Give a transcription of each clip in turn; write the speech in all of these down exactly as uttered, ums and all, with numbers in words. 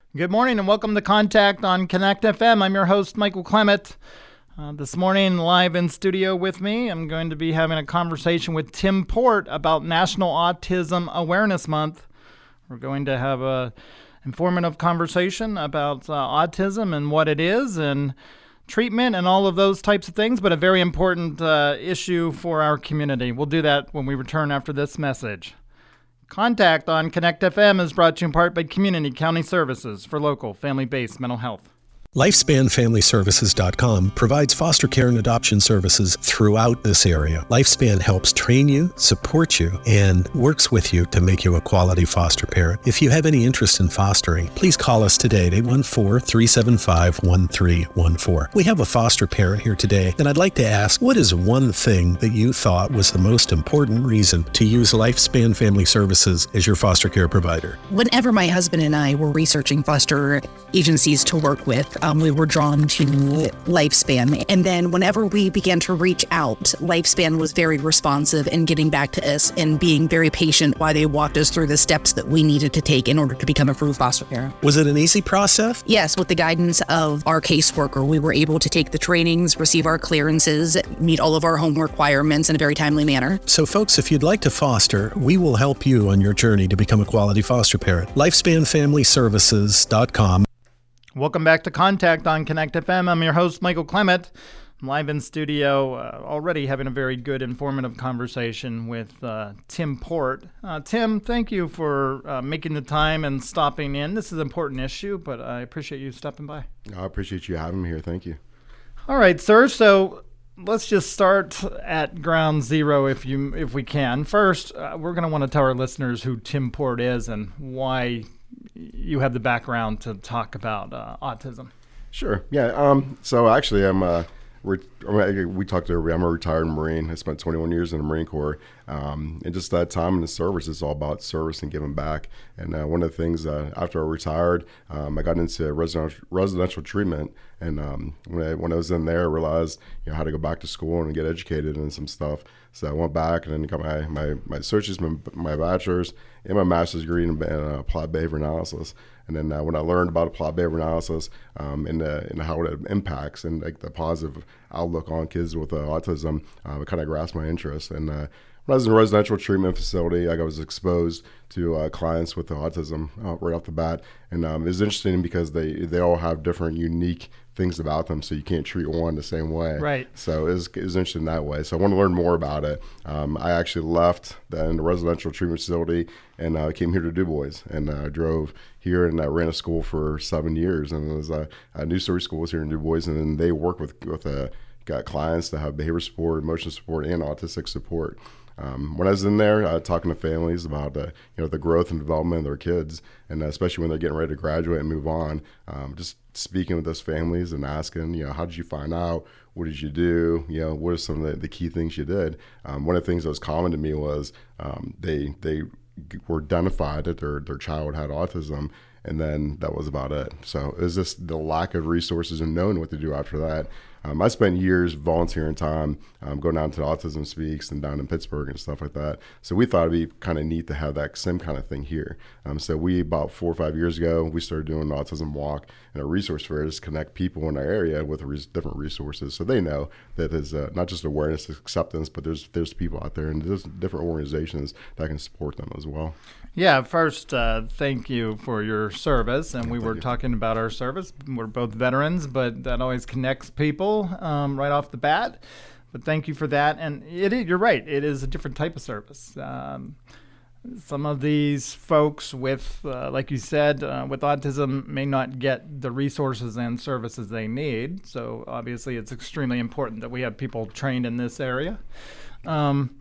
Good morning and welcome to Contact on Connect F M. I'm your host, Michael Clement. Uh, this morning, live in studio with me, I'm going to be having a conversation with Tim Port about National Autism Awareness Month. We're going to have a informative conversation about uh, autism and what it is and treatment and all of those types of things, but a very important uh, issue for our community. We'll do that when we return after this message. Contact on Connect F M is brought to you in part by Community County Services for local family-based mental health. Lifespan Family Services dot com provides foster care and adoption services throughout this area. Lifespan helps train you, support you, and works with you to make you a quality foster parent. If you have any interest in fostering, please call us today at eight one four, three seven five, one three one four. We have a foster parent here today, and I'd like to ask, what is one thing that you thought was the most important reason to use Lifespan Family Services as your foster care provider? Whenever my husband and I were researching foster agencies to work with, Um, we were drawn to Lifespan. And then whenever we began to reach out, Lifespan was very responsive in getting back to us and being very patient while they walked us through the steps that we needed to take in order to become a true foster parent. Was it an easy process? Yes, with the guidance of our caseworker, we were able to take the trainings, receive our clearances, meet all of our home requirements in a very timely manner. So folks, if you'd like to foster, we will help you on your journey to become a quality foster parent. Lifespan Family Services dot com. Welcome back to Contact on Connect F M. I'm your host, Michael Clement. I'm live in studio, uh, already having a very good, informative conversation with uh, Tim Port. Uh, Tim, thank you for uh, making the time and stopping in. This is an important issue, but I appreciate you stopping by. I appreciate you having me here. Thank you. All right, sir. So let's just start at ground zero, if you if we can. First, uh, we're going to want to tell our listeners who Tim Port is and why you have the background to talk about uh, autism. Sure. Yeah. Um, so actually, I'm. Uh, re- we talked earlier. I'm a retired Marine. I spent twenty-one years in the Marine Corps, um, and just that time in the service is all about service and giving back. And uh, one of the things uh, after I retired, um, I got into residential residential treatment. And um, when I when I was in there, I realized you know how to go back to school and get educated and some stuff. So I went back and then got my my my associates, my, my bachelor's, and my master's degree in, in uh, applied behavior analysis. And then uh, when I learned about applied behavior analysis um, and, uh, and how it impacts and like the positive outlook on kids with uh, autism, uh, it kind of grasped my interest. And uh, when I was in a residential treatment facility, like I was exposed to uh, clients with autism uh, right off the bat. And um, it's interesting because they, they all have different unique things about them, so you can't treat one the same way. Right. So it was, it was interesting that way. So I want to learn more about it. Um, I actually left the, the residential treatment facility and uh, came here to Du Bois, and I uh, drove here and I ran a school for seven years. And it was a, a New Story Schools here in Du Bois, and then they work with with uh, got clients that have behavior support, emotion support, and autistic support. Um, when I was in there, uh, talking to families about uh, you know the growth and development of their kids, and uh, especially when they're getting ready to graduate and move on, um, just speaking with those families and asking, you know, how did you find out? What did you do? You know, what are some of the, the key things you did? Um, one of the things that was common to me was um, they they were identified that their their child had autism, and then that was about it. So it was just the lack of resources and knowing what to do after that. Um, I spent years volunteering time, um, going down to Autism Speaks and down in Pittsburgh and stuff like that. So we thought it'd be kind of neat to have that same kind of thing here. Um, so we, about four or five years ago, we started doing an Autism Walk and a resource fair to connect people in our area with res- different resources, so they know that there's uh, not just awareness, acceptance, but there's there's people out there and there's different organizations that can support them as well. Yeah, first, uh, thank you for your service. And Yeah, we were you. talking about our service. We're both veterans, but that always connects people um, right off the bat. But thank you for that. And it, is- you're right, it is a different type of service. Um, some of these folks with, uh, like you said, uh, with autism may not get the resources and services they need. So obviously it's extremely important that we have people trained in this area. Um,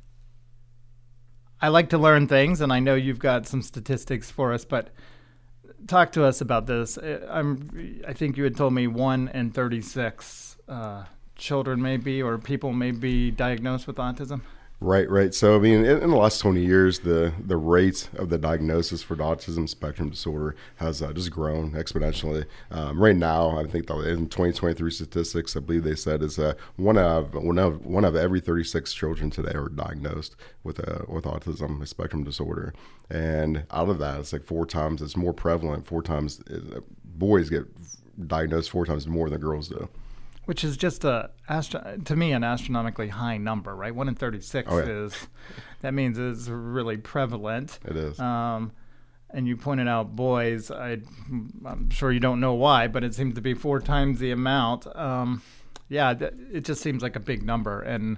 I like to learn things, and I know you've got some statistics for us, but talk to us about this. I'm, I think you had told me one in thirty-six uh, children maybe, or people may be diagnosed with autism. Right, right. So, I mean, in, in the last twenty years, the, the rate of the diagnosis for the autism spectrum disorder has uh, just grown exponentially. Um, right now, I think the, in twenty twenty-three statistics, I believe they said is uh, one of one of one of every thirty-six children today are diagnosed with a with autism spectrum disorder, and out of that, it's like four times it's more prevalent. Four times uh, boys get diagnosed four times more than girls do. Which is just a astro- to me an astronomically high number, right? One in thirty-six oh, yeah. is that means it's really prevalent. It is. Um, and you pointed out boys. I, I'm sure you don't know why, but it seems to be four times the amount. Um, yeah, th- it just seems like a big number. And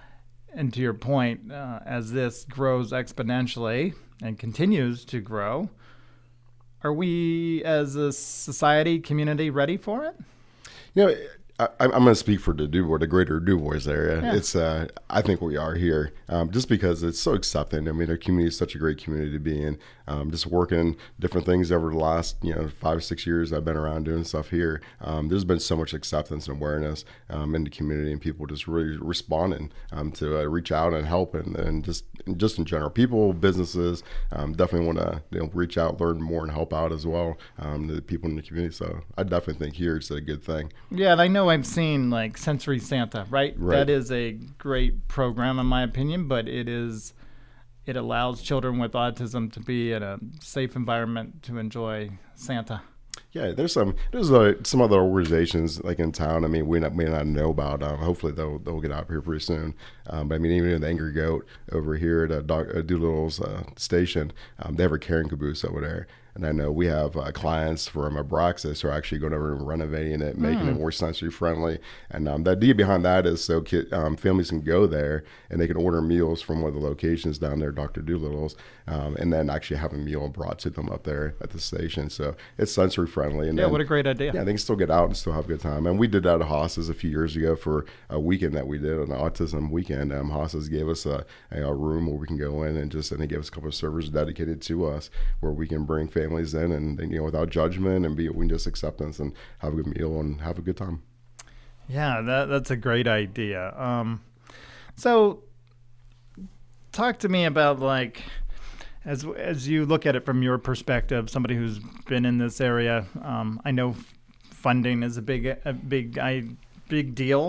and to your point, uh, as this grows exponentially and continues to grow, are we as a society, community, ready for it? You know, I, I'm going to speak for the DuBois, the greater DuBois area. Yeah. It's, uh, I think we are here um, just because it's so accepting. I mean, our community is such a great community to be in. Um, just working different things over the last, you know, five or six years I've been around doing stuff here. Um, there's been so much acceptance and awareness um, in the community, and people just really responding um, to uh, reach out and help, and, and just just in general, people, businesses um, definitely want to you know, reach out, learn more, and help out as well um, to the people in the community. So I definitely think here it's a good thing. Yeah, and I know I've seen like Sensory Santa, right? Right. That is a great program in my opinion, but it is it allows children with autism to be in a safe environment to enjoy Santa. Yeah, there's some there's uh, some other organizations like in town. I mean, we not, may not know about. Um, hopefully, they'll they'll get out here pretty soon. Um, but I mean, even the Angry Goat over here at uh, Doc, uh, Doolittle's uh, station, um, they have a caring caboose over there. And I know we have uh, clients from Abraxas who are actually going over and renovating it, making mm. it more sensory friendly. And um, the idea behind that is so kid, um, families can go there and they can order meals from one of the locations down there, Doctor Doolittle's, um, and then actually have a meal brought to them up there at the station. So it's sensory friendly. And yeah, then, what a great idea. Yeah, they can still get out and still have a good time. And we did that at Haas's a few years ago for a weekend that we did, an autism weekend. Um, Haas's gave us a, a room where we can go in and just, and they gave us a couple of servers dedicated to us where we can bring families in and, and you know, without judgment, and be we just acceptance and have a good meal and have a good time. Yeah, that that's a great idea. Um, so talk to me about, like, as as you look at it from your perspective, somebody who's been in this area. Um, I know funding is a big a big I, big deal.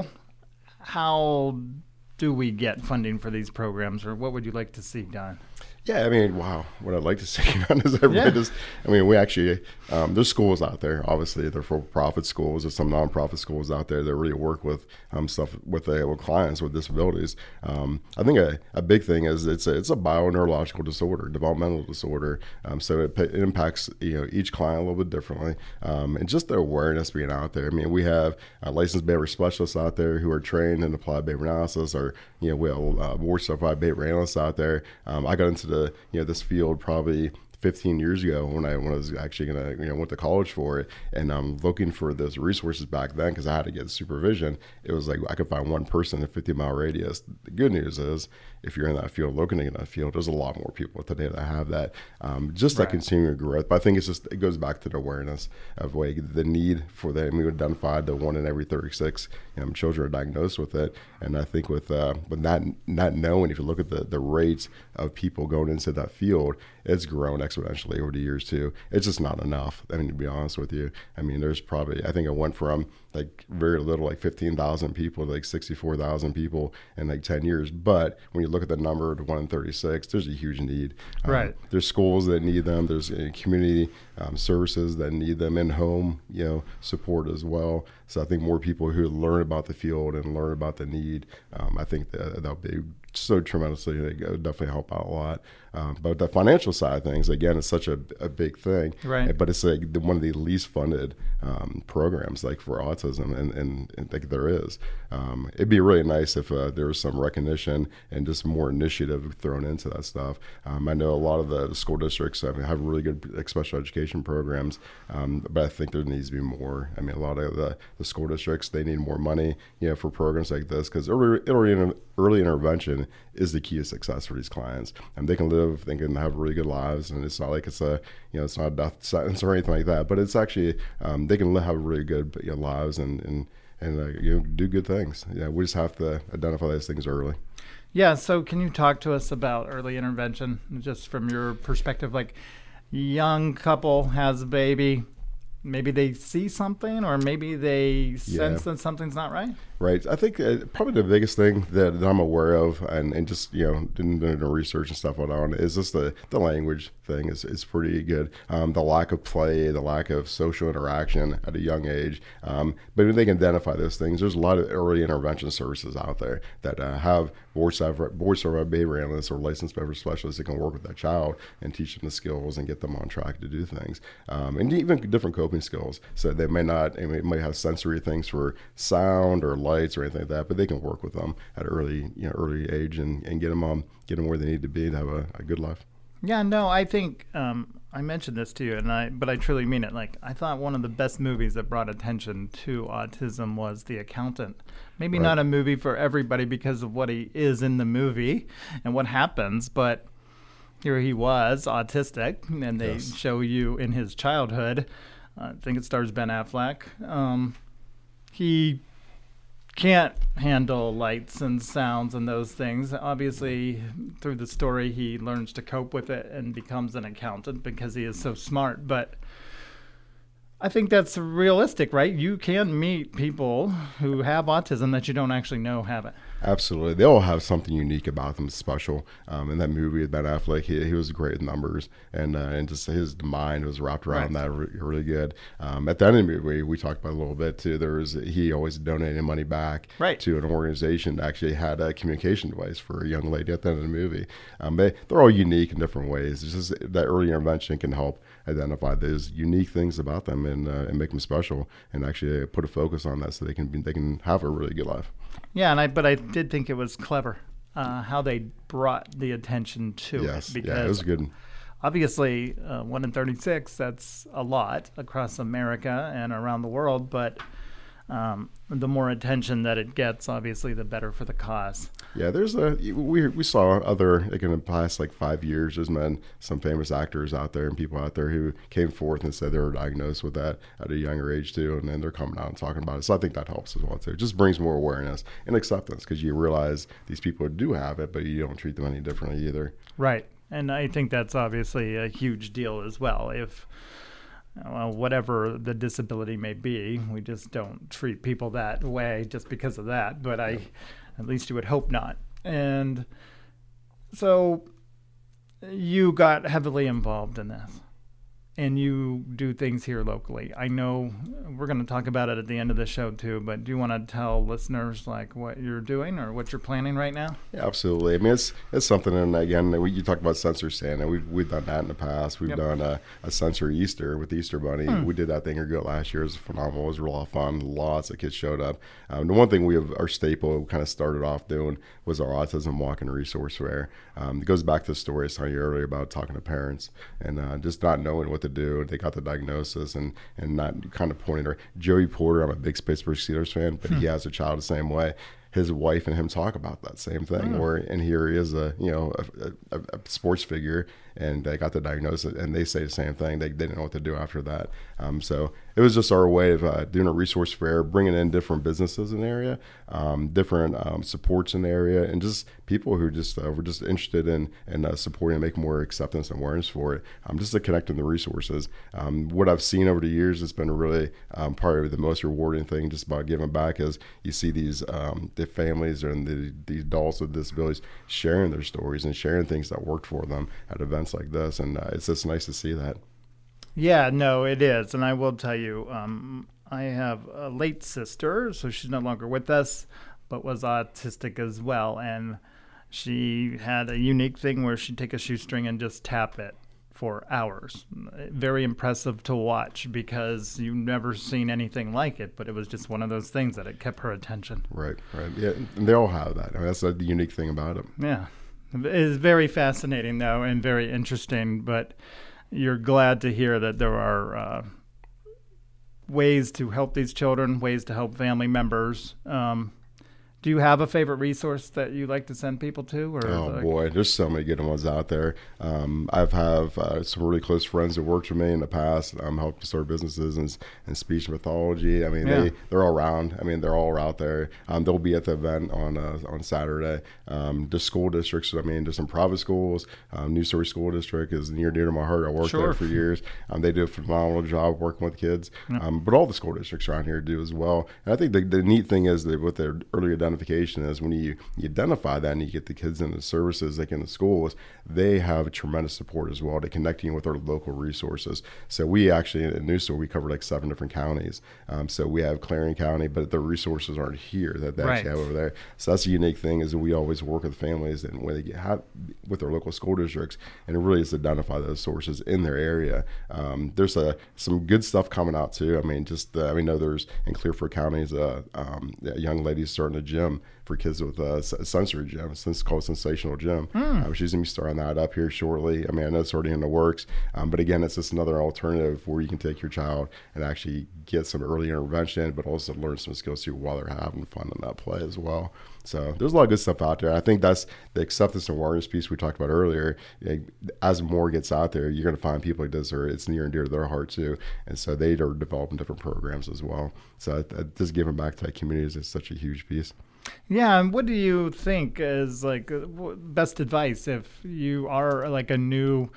How do we get funding for these programs, or what would you like to see done? Yeah, I mean, wow, what I'd like to see done is everybody yeah. just, I mean, we actually, um, there's schools out there, obviously, they're for-profit schools, there's some nonprofit schools out there that really work with um, stuff with, uh, with clients with disabilities. Um, I think a, a big thing is it's a, it's a bioneurological disorder, developmental disorder, um, so it, it impacts, you know, each client a little bit differently, um, and just the awareness being out there. I mean, we have uh, licensed behavior specialists out there who are trained in applied behavior analysis, or, you know, we have uh, board certified behavior analysts out there. Um, I got into the The, you know, this field probably fifteen years ago when I when I was actually gonna you know went to college for it, and I'm um, looking for those resources back then because I had to get supervision. It was like I could find one person in a fifty mile radius. The good news is, if you're in that field, looking in that field, there's a lot more people today that have that. Um, just right. that continuing growth. But I think it's just it goes back to the awareness of like the need for that. And we identified that one in every thirty-six um, children are diagnosed with it, and I think with uh, with not not knowing, if you look at the the rates of people going into that field, it's grown exponentially over the years too. It's just not enough. I mean, to be honest with you, I mean, there's probably, I think it went from like very little, like fifteen thousand people to like sixty-four thousand people in like ten years. But when you look at the number to one in thirty-six, there's a huge need. Um, right. There's schools that need them. There's uh, community um, services that need them, in home, you know, support as well. So I think more people who learn about the field and learn about the need, um, I think that that'll be so tremendously, they definitely help out a lot. Um, but the financial side of things, again, is such a, a big thing. Right. But it's like the, one of the least funded um, programs, like for autism, and, and, and like there is. Um, it'd be really nice if uh, there was some recognition and just more initiative thrown into that stuff. Um, I know a lot of the, the school districts I mean, have really good like, special education programs, um, but I think there needs to be more. I mean, a lot of the, the school districts, they need more money, you know, for programs like this, because early, early, early intervention is the key to success for these clients. And they can live, they can have really good lives, and it's not like it's a, you know, it's not a death sentence or anything like that, but it's actually, um, they can live, have really good you know, lives and, and, and uh, you know, do good things. Yeah, we just have to identify those things early. Yeah, so can you talk to us about early intervention, just from your perspective? Like, young couple has a baby, maybe they see something, or maybe they sense yeah. that something's not right? Right. I think uh, probably the biggest thing that, that I'm aware of, and, and just, you know, doing the research and stuff on, is just the, the language thing is, is pretty good. Um, the lack of play, the lack of social interaction at a young age. Um, but when they can identify those things, there's a lot of early intervention services out there that uh, have board certified behavior analysts or licensed behavior specialists that can work with that child and teach them the skills and get them on track to do things. Um, and even different coping skills. So they may not, they might have sensory things for sound or lights or anything like that, but they can work with them at an early, you know, early age and, and get them um, get them where they need to be to have a, a good life. Yeah, no, I think um, I mentioned this to you, and I, but I truly mean it. Like, I thought one of the best movies that brought attention to autism was The Accountant. Maybe right. not a movie for everybody because of what he is in the movie and what happens, but here he was autistic, and they yes. show you in his childhood. Uh, I think it stars Ben Affleck. Um, he can't handle lights and sounds and those things. Obviously, through the story, he learns to cope with it and becomes an accountant because he is so smart. But I think that's realistic, right? You can meet people who have autism that you don't actually know have it. Absolutely. They all have something unique about them, special. Um, in that movie with Ben Affleck, he, he was great with numbers, and uh, and just his mind was wrapped around right. that re- really good. Um, at the end of the movie, we talked about it a little bit too. There was he always donated money back right. to an organization that actually had a communication device for a young lady at the end of the movie. Um, they, they're all unique in different ways. It's just that early intervention can help identify those unique things about them and uh, and make them special, and actually put a focus on that so they can be, they can have a really good life. Yeah, and I but I did think it was clever uh, how they brought the attention to yes, it. Because yeah, it was good. Obviously, uh, one in thirty-six, that's a lot across America and around the world, but um, the more attention that it gets, obviously, the better for the cause. Yeah, there's a we we saw other like in the past like five years. There's been some famous actors out there and people out there who came forth and said they were diagnosed with that at a younger age too, and then they're coming out and talking about it. So I think that helps as well too. It just brings more awareness and acceptance because you realize these people do have it, but you don't treat them any differently either. Right, and I think that's obviously a huge deal as well. If well, whatever the disability may be, we just don't treat people that way just because of that. But I. At least you would hope not. And so you got heavily involved in this, and you do things here locally. I know we're going to talk about it at the end of the show too, but do you want to tell listeners like what you're doing or what you're planning right now? Yeah, absolutely. I mean, it's it's something, and again, we, you talked about Sensory Santa. We've we've done that in the past. We've yep. done a, a Sensory Easter with the Easter Bunny. Hmm. We did that thing ago last year. It was phenomenal. It was a lot of fun. Lots of kids showed up. Um, the one thing we have our staple kind of started off doing was our Autism Walk and Resource Fair. Um, it goes back to the story I was telling you earlier about talking to parents and uh, just not knowing what to do. They got the diagnosis and and not kind of pointing her. Joey Porter, I'm a big Pittsburgh Steelers fan, but hmm. he has a child the same way. His wife and him talk about that same thing. Oh. Where and here he is a you know a, a, a sports figure, and they got the diagnosis, and they say the same thing. They, they didn't know what to do after that. Um, so it was just our way of uh, doing a resource fair, bringing in different businesses in the area, um, different um, supports in the area, and just people who just uh, were just interested in in uh, supporting and making more acceptance and awareness for it. Um, just to connect in the resources. Um, what I've seen over the years, it's been really um, probably the most rewarding thing just about giving back is you see these um, the families and the, the adults with disabilities sharing their stories and sharing things that worked for them at events like this, and uh, it's just nice to see that. Yeah, no, it is, and I will tell you, um, I have a late sister, so she's no longer with us, but was autistic as well, and she had a unique thing where she'd take a shoestring and just tap it for hours. Very impressive to watch because you've never seen anything like it, but it was just one of those things that it kept her attention. Right, right. Yeah, and they all have that. I mean, that's the unique thing about it. Yeah. It is very fascinating, though, and very interesting, but you're glad to hear that there are uh, ways to help these children, ways to help family members. Um, Do you have a favorite resource that you like to send people to? Or oh like... boy, there's so many good ones out there. Um, I've have uh, some really close friends that worked with me in the past. Um, helped start businesses in, in speech pathology. I mean, yeah. they they're all around. I mean, they're all out there. Um, they'll be at the event on uh, on Saturday. Um, the school districts. I mean, there's some private schools. Um, New Story School District is near dear to my heart. I worked sure. there for years. Um, they do a phenomenal job working with kids. Yeah. Um, but all the school districts around here do as well. And I think the, the neat thing is that with their early identification is when you, you identify that and you get the kids into services like in the schools, they have tremendous support as well to connecting with our local resources. So we actually in New Story, we cover like seven different counties. Um, so we have Clarion County, but the resources aren't here that they right. actually have over there. So that's a unique thing is that we always work with families and when they get have, with their local school districts, and it really is to identify those sources in their area. Um, there's a, some good stuff coming out too. I mean, just uh, we know there's in Clearfield County, a, um, a young lady starting a gym for kids with a sensory gym. It's called Sensational Gym. Mm. Um, she's going to be starting that up here shortly. I mean, I know it's already in the works, um, but again, it's just another alternative where you can take your child and actually get some early intervention, but also learn some skills too while they're having fun in that play as well. So there's a lot of good stuff out there. I think that's the acceptance and awareness piece we talked about earlier. As more gets out there, you're going to find people like this are it's near and dear to their heart too, and so they are developing different programs as well. So just giving back to that community is such a huge piece. Yeah, and what do you think is like best advice if you are like a new,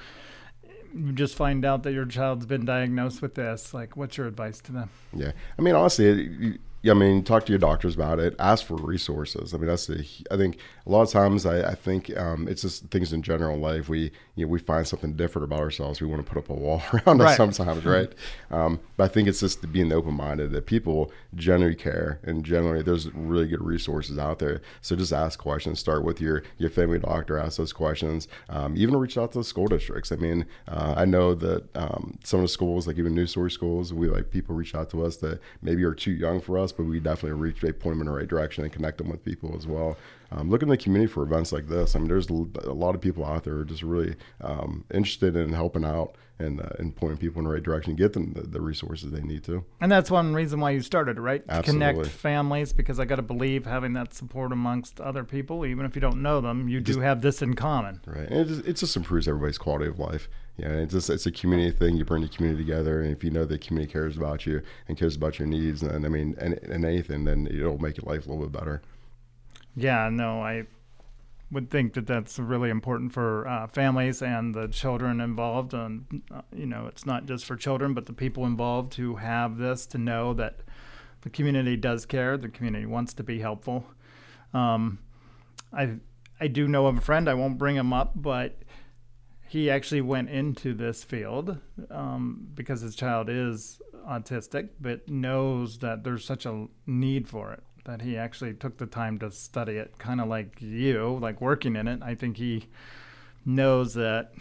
you just find out that your child's been diagnosed with this? Like, what's your advice to them? Yeah, I mean, honestly, you, I mean, talk to your doctors about it. Ask for resources. I mean, that's the. I think a lot of times, I, I think um, it's just things in general in life. We, you know, we find something different about ourselves. We want to put up a wall around right. us sometimes, right? Um, but I think it's just being open-minded that people generally care, and generally there's really good resources out there. So just ask questions. Start with your your family doctor. Ask those questions. Um, even reach out to the school districts. I mean, uh, I know that um, some of the schools, like even New Story schools, we like people reach out to us that maybe are too young for us, but we definitely reach, they point them in the right direction and connect them with people as well. Um, look in the community for events like this. I mean, there's a lot of people out there who are just really um, interested in helping out and, uh, and pointing people in the right direction, get them the, the resources they need to. And that's one reason why you started, right? Absolutely. To connect families, because I got to believe having that support amongst other people, even if you don't know them, you just, do have this in common. Right. And it just, it just improves everybody's quality of life. Yeah, it's just it's a community thing. You bring the community together, and if you know the community cares about you and cares about your needs, and I mean, and, and anything, then it'll make your life a little bit better. Yeah, no, I would think that that's really important for uh, families and the children involved. And uh, you know, it's not just for children, but the people involved who have this to know that the community does care. The community wants to be helpful. Um, I I do know of a friend. I won't bring him up, but he actually went into this field um, because his child is autistic, but knows that there's such a need for it that he actually took the time to study it, kind of like you, like working in it. I think he knows that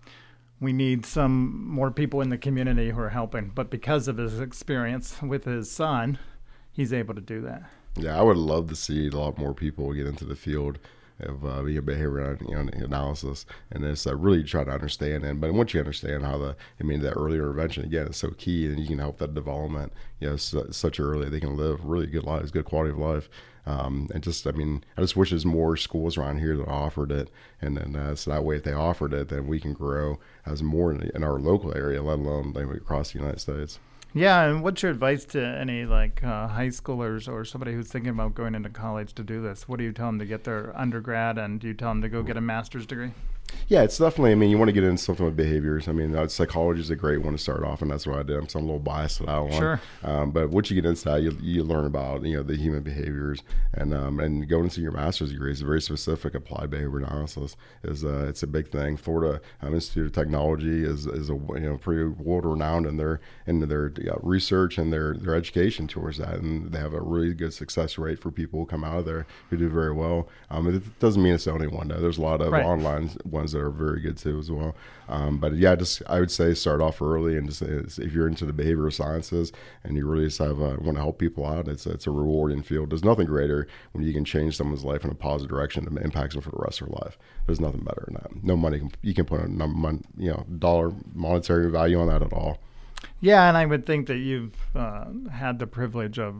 we need some more people in the community who are helping, but because of his experience with his son, he's able to do that. Yeah, I would love to see a lot more people get into the field of uh, behavioral you know, analysis, and it's uh, really try to understand. And but once you understand how the, I mean, that early intervention again is so key, and you can help that development, you know, so, such early they can live really good lives, good quality of life. Um, and just, I mean, I just wish there's more schools around here that offered it, and then uh, so that way, if they offered it, then we can grow as more in, in our local area, let alone like, across the United States. Yeah, and what's your advice to any like uh, high schoolers or somebody who's thinking about going into college to do this? What do you tell them to get their undergrad, and do you tell them to go get a master's degree? Yeah, it's definitely, I mean, you want to get into something with behaviors. I mean, uh, psychology is a great one to start off, and that's what I did. So I'm a little biased to that one. Sure. Um, but once you get into that, you, you learn about, you know, the human behaviors, and um, and going into your master's degree is very specific. Applied behavior analysis is uh, it's a big thing. Florida um, Institute of Technology is is a you know pretty world renowned in their in their uh, research and their their education towards that, and they have a really good success rate for people who come out of there who do very well. Um, it doesn't mean it's the only one though. There's a lot of right. online ones that are very good too as well. Um, but yeah, just I would say start off early, and just if you're into the behavioral sciences and you really just have uh, want to help people out, it's it's a rewarding field. There's nothing greater when you can change someone's life in a positive direction that impacts them for the rest of their life. There's nothing better than that. No money can, you can put a number, you know, dollar monetary value on that at all. Yeah, and I would think that you've uh, had the privilege of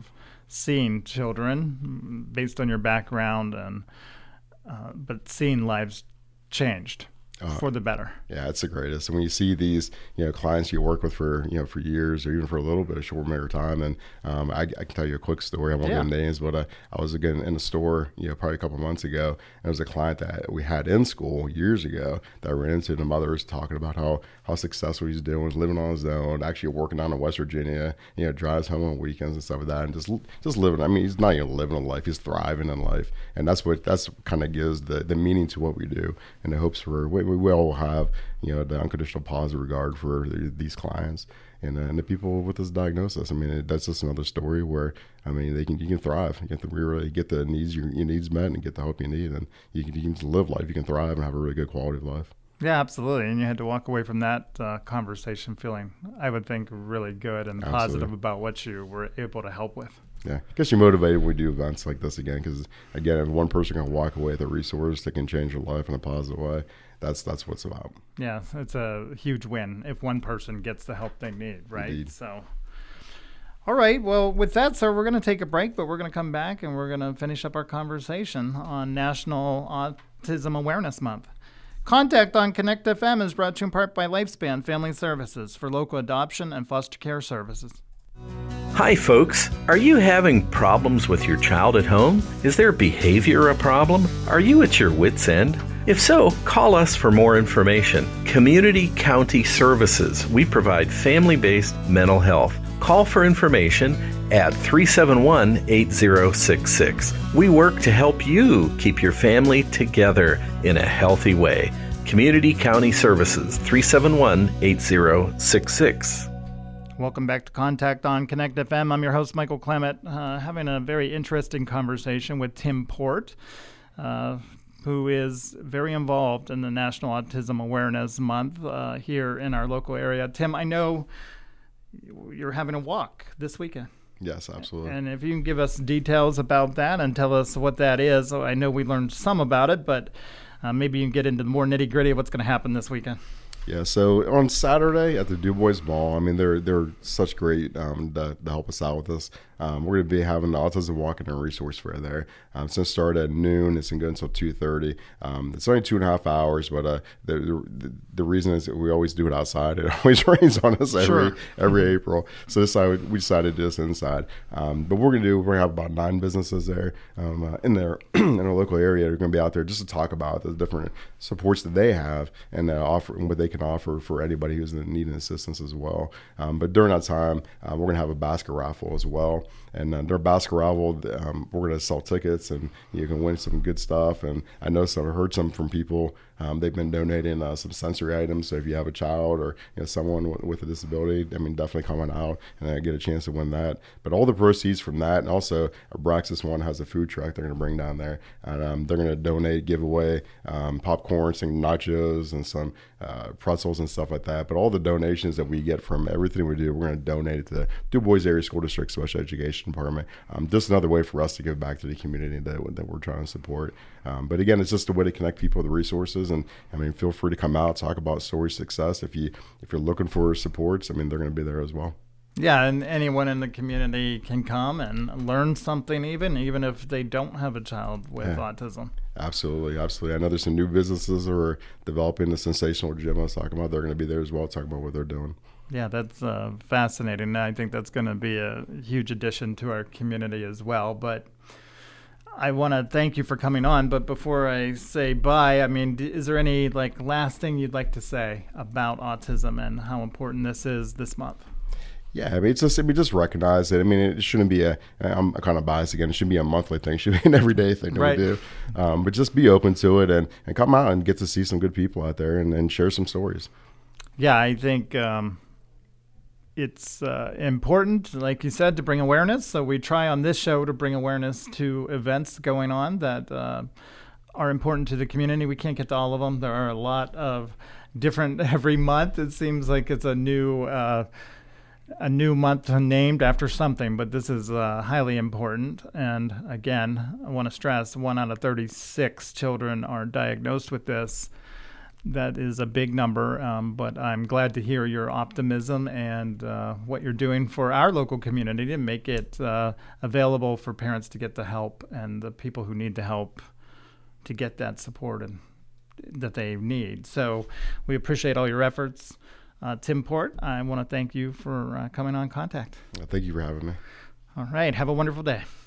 seeing children based on your background, and uh, but seeing lives changed uh, for the better. Yeah, it's the greatest. And when you see these, you know, clients you work with for, you know, for years or even for a little bit of short period of time, and um, I, I can tell you a quick story. I won't yeah. give names, but uh, I was again in a store, you know, probably a couple of months ago, and it was a client that we had in school years ago that I ran into. The mother was talking about how how successful he's doing, was living on his own, actually working down in West Virginia, you know, drives home on weekends and stuff like that, and just just living. I mean, he's not even living a life; he's thriving in life, and that's what that's kind of gives the the meaning to what we do, and the hopes for we, we all have, you know, the unconditional positive regard for the, these clients and, uh, and the people with this diagnosis. I mean, it, that's just another story where, I mean, they can you can thrive, you get the really get the needs your, your needs met and get the help you need, and you can you can live life, you can thrive and have a really good quality of life. Yeah, absolutely. And you had to walk away from that uh, conversation feeling, I would think, really good and Absolutely. positive about what you were able to help with. Yeah, I guess you're motivated when we do events like this again, because again, if one person can walk away with a resource that can change their life in a positive way, that's that's what it's about. Yeah, it's a huge win if one person gets the help they need, right? Indeed. So, all right. Well, with that, sir, we're going to take a break, but we're going to come back and we're going to finish up our conversation on National Autism Awareness Month. Contact on Connect F M is brought to you in part by Lifespan Family Services for local adoption and foster care services. Hi folks, are you having problems with your child at home? Is their behavior a problem? Are you at your wit's end? If so, call us for more information. Community County Services. We provide family-based mental health. Call for information at three seven one, eight zero six six. We work to help you keep your family together in a healthy way. Community County Services, three seven one, eight zero six six. Welcome back to Contact on Connect F M. I'm your host, Michael Clement, uh, having a very interesting conversation with Tim Port, uh, who is very involved in the National Autism Awareness Month uh, here in our local area. Tim, I know you're having a walk this weekend. Yes, absolutely. And if you can give us details about that and tell us what that is. I know we learned some about it, but uh, maybe you can get into the more nitty-gritty of what's going to happen this weekend. Yeah, so on Saturday at the Du Bois Mall, I mean, they're they're such great um, to, to help us out with this. Um, we're going to be having the Autism Walk-In and Resource Fair there. Um, it's going to start at noon. It's going to go until two thirty. Um, it's only two and a half hours, but uh, the, the the reason is that we always do it outside. It always rains on us every Sure. every April. So this time we decided to do this inside. Um, but what we're going to do, we're going to have about nine businesses there um, uh, in there in our local area. They're going to be out there just to talk about the different supports that they have and uh, offer what they can offer for anybody who's needing assistance as well. Um, but during that time, uh, we're going to have a basket raffle as well. And uh, during basket raffle, um, we're going to sell tickets, and you can win some good stuff. And I know some, I heard some from people. Um, they've been donating uh, some sensory items. So if you have a child or you know, someone w- with a disability, I mean, definitely come on out and uh, get a chance to win that. But all the proceeds from that, and also Abraxas One has a food truck they're going to bring down there, and um, they're going to donate, give away um, popcorn, some nachos, and some uh, pretzels and stuff like that. But all the donations that we get from everything we do, we're going to donate it to the Du Bois Area School District Special Education Department. Um, just another way for us to give back to the community that, that we're trying to support. Um, but again, it's just a way to connect people with the resources. And I mean, feel free to come out, talk about story success. If you if you're looking for supports, I mean, they're going to be there as well. Yeah, and anyone in the community can come and learn something, even even if they don't have a child with Yeah. autism. Absolutely, absolutely. I know there's some new businesses that are developing the sensational gym I was talking about. They're going to be there as well, talking about what they're doing. Yeah, that's uh, fascinating. I think that's going to be a huge addition to our community as well. But I want to thank you for coming on. But before I say bye, I mean, d- is there any like last thing you'd like to say about autism and how important this is this month? Yeah, I mean, it's just, I mean, just recognize it. I mean, it shouldn't be a, I'm kind of biased again, it shouldn't be a monthly thing. It should be an everyday thing that Right. we do. Um, but just be open to it and, and come out and get to see some good people out there and, and share some stories. Yeah, I think um, it's uh, important, like you said, to bring awareness. So we try on this show to bring awareness to events going on that uh, are important to the community. We can't get to all of them. There are a lot of different every month. It seems like it's a new uh, a new month named after something, but this is uh, highly important. And again, I want to stress one out of thirty-six children are diagnosed with this. that is a big number, um, but I'm glad to hear your optimism and uh, what you're doing for our local community to make it uh, available for parents to get the help and the people who need the help to get that support and that they need. So we appreciate all your efforts. Uh, Tim Port, I want to thank you for uh, coming on Contact. Thank you for having me. All right. Have a wonderful day.